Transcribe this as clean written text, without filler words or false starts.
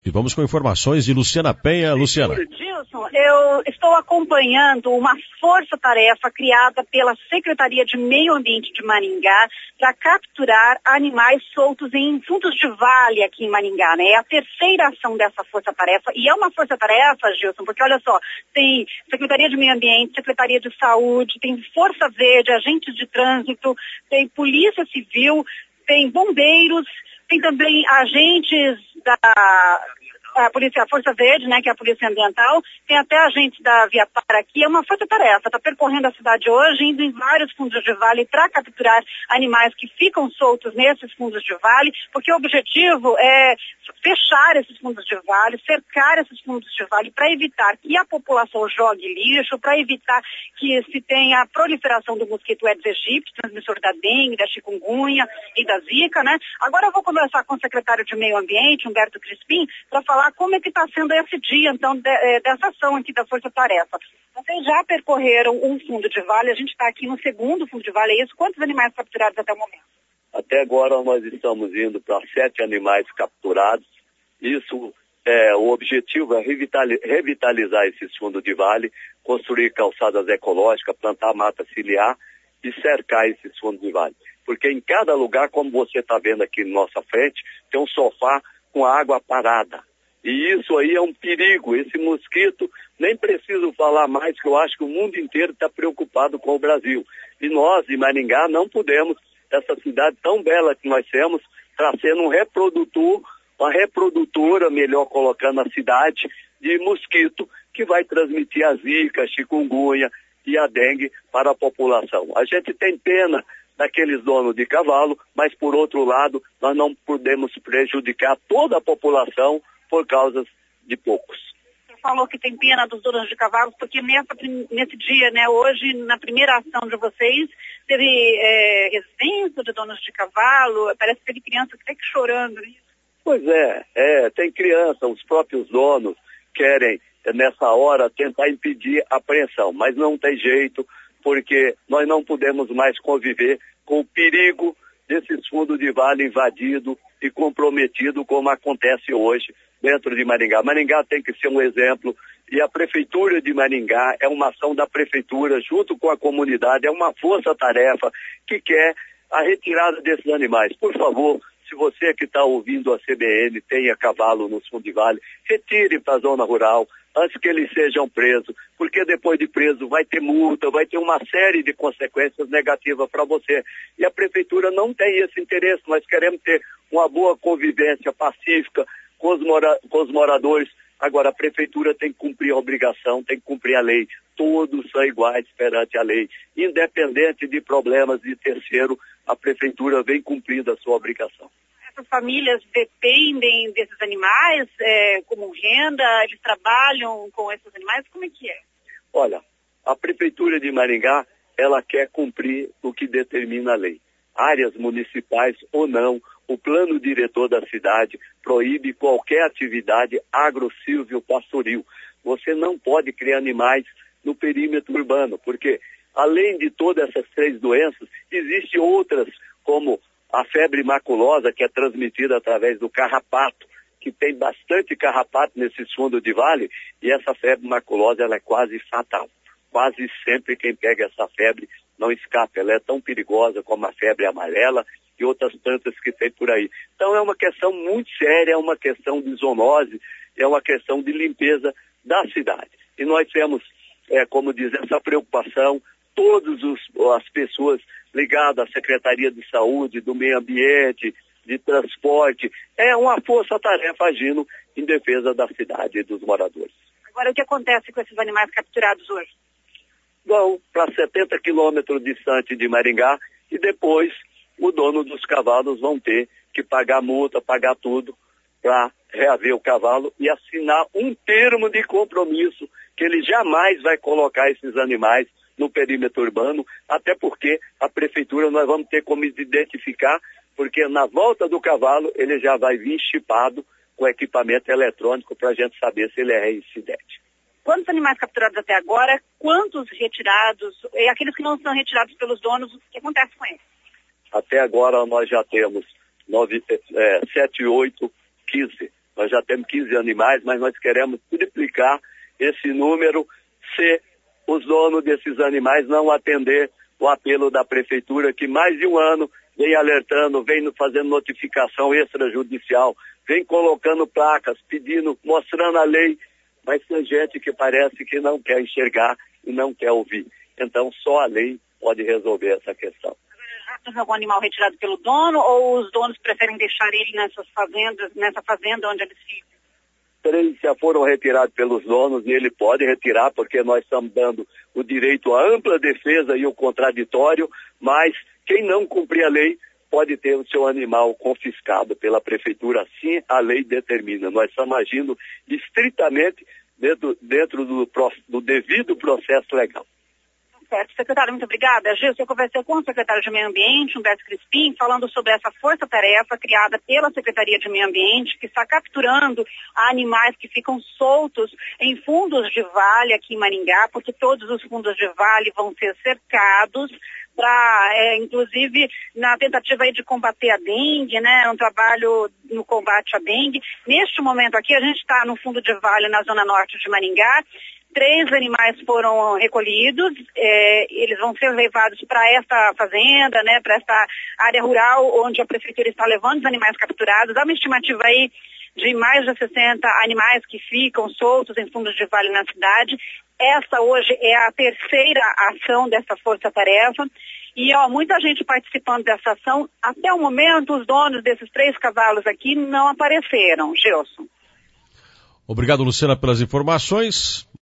E vamos com informações de Luciana Penha. Luciana. Gilson, eu estou acompanhando uma força-tarefa criada pela Secretaria de Meio Ambiente de Maringá para capturar animais soltos em fundos de vale aqui em Maringá, né? É a terceira ação dessa força-tarefa e é uma força-tarefa, Gilson, porque olha só, tem Secretaria de Meio Ambiente, Secretaria de Saúde, tem Força Verde, agentes de trânsito, tem Polícia Civil, tem bombeiros, tem também agentes a Força Verde, né, que é a Polícia Ambiental, tem até agentes da Viapar aqui, é uma força-tarefa, está percorrendo a cidade hoje, indo em vários fundos de vale para capturar animais que ficam soltos nesses fundos de vale, porque o objetivo é fechar esses fundos de vale, cercar esses fundos de vale para evitar que a população jogue lixo, para evitar que se tenha a proliferação do mosquito Aedes aegypti, transmissor da dengue, da chikungunya e da zika, né? Agora eu vou conversar com o secretário de Meio Ambiente, Humberto Crispim, para falar como é que está sendo esse dia, então, dessa ação aqui da Força Tarefa. Vocês já percorreram um fundo de vale, a gente está aqui no segundo fundo de vale, é isso? Quantos animais capturados até o momento? Até agora nós estamos indo para 7 animais capturados. Isso, o objetivo é revitalizar esses fundos de vale, construir calçadas ecológicas, plantar mata ciliar e cercar esses fundos de vale. Porque em cada lugar, como você está vendo aqui na nossa frente, tem um sofá com água parada. E isso aí é um perigo. Esse mosquito, nem preciso falar mais, que eu acho que o mundo inteiro está preocupado com o Brasil. E nós, em Maringá, não podemos, essa cidade tão bela que nós temos, está sendo um reprodutor, uma reprodutora, melhor colocando a cidade, de mosquito, que vai transmitir a zika, a chikungunya e a dengue para a população. A gente tem pena daqueles donos de cavalo, mas por outro lado, nós não podemos prejudicar toda a população por causa de poucos. Você falou que tem pena dos donos de cavalos, porque nesse dia, né, hoje, na primeira ação de vocês, teve resistência de donos de cavalo, parece que teve criança até que chorando, né? Pois tem criança, os próprios donos querem, nessa hora, tentar impedir a apreensão, mas não tem jeito, porque nós não podemos mais conviver com o perigo desses fundos de vale invadido e comprometido, como acontece hoje dentro de Maringá. Maringá tem que ser um exemplo, e a Prefeitura de Maringá é uma ação da Prefeitura junto com a comunidade, é uma força-tarefa que quer a retirada desses animais. Por favor, se você que está ouvindo a CBN tenha cavalo no fundo de vale, retire para a zona rural antes que eles sejam presos, porque depois de preso vai ter multa, vai ter uma série de consequências negativas para você. E a Prefeitura não tem esse interesse, nós queremos ter uma boa convivência pacífica com os moradores. Agora, a Prefeitura tem que cumprir a obrigação, tem que cumprir a lei. Todos são iguais perante a lei. Independente de problemas de terceiro, a Prefeitura vem cumprindo a sua obrigação. Essas famílias dependem desses animais como renda? Eles trabalham com esses animais? Como é que é? Olha, a Prefeitura de Maringá, ela quer cumprir o que determina a lei. Áreas municipais ou não, o plano diretor da cidade proíbe qualquer atividade agro-silvio-pastoril. Você não pode criar animais no perímetro urbano, porque além de todas essas 3 doenças, existem outras, como a febre maculosa, que é transmitida através do carrapato, que tem bastante carrapato nesses fundos de vale, e essa febre maculosa ela é quase fatal. Quase sempre quem pega essa febre não escapa, ela é tão perigosa como a febre amarela e outras tantas que tem por aí. Então é uma questão muito séria, é uma questão de zoonose, é uma questão de limpeza da cidade. E nós temos, como diz, essa preocupação, todas as pessoas ligadas à Secretaria de Saúde, do Meio Ambiente, de Transporte, é uma força-tarefa agindo em defesa da cidade e dos moradores. Agora, o que acontece com esses animais capturados hoje? Vão para 70 quilômetros distante de Maringá e depois o dono dos cavalos vão ter que pagar multa, pagar tudo para reaver o cavalo e assinar um termo de compromisso que ele jamais vai colocar esses animais no perímetro urbano, até porque a Prefeitura nós vamos ter como identificar, porque na volta do cavalo ele já vai vir chipado com equipamento eletrônico para a gente saber se ele é reincidente. Quantos animais capturados até agora? Quantos retirados? E aqueles que não são retirados pelos donos, o que acontece com eles? Até agora nós já temos 7, 8, 15. Nós já temos 15 animais, mas nós queremos triplicar esse número se os donos desses animais não atender o apelo da prefeitura, que mais de um ano vem alertando, vem fazendo notificação extrajudicial, vem colocando placas, pedindo, mostrando a lei, mas tem gente que parece que não quer enxergar e não quer ouvir. Então só a lei pode resolver essa questão. Já tem algum animal retirado pelo dono ou os donos preferem deixar ele nessa fazenda onde eles ficam? 3 já foram retirados pelos donos e ele pode retirar porque nós estamos dando o direito à ampla defesa e o contraditório, mas quem não cumprir a lei pode ter o seu animal confiscado pela prefeitura, assim a lei determina. Nós estamos agindo estritamente dentro do devido processo legal. Certo. Secretário, muito obrigada. Gil, eu conversei com o secretário de Meio Ambiente, Humberto Crispim, falando sobre essa força-tarefa criada pela Secretaria de Meio Ambiente, que está capturando animais que ficam soltos em fundos de vale aqui em Maringá, porque todos os fundos de vale vão ser cercados para, inclusive, na tentativa aí de combater a dengue, né, um trabalho no combate à dengue. Neste momento aqui, a gente está no fundo de vale na zona norte de Maringá. 3 animais foram recolhidos, eles vão ser levados para esta fazenda, né, para esta área rural onde a prefeitura está levando os animais capturados. Há uma estimativa aí de mais de 60 animais que ficam soltos em fundos de vale na cidade. Essa hoje é a terceira ação dessa força-tarefa e muita gente participando dessa ação. Até o momento, os donos desses 3 cavalos aqui não apareceram. Gilson. Obrigado, Luciana, pelas informações.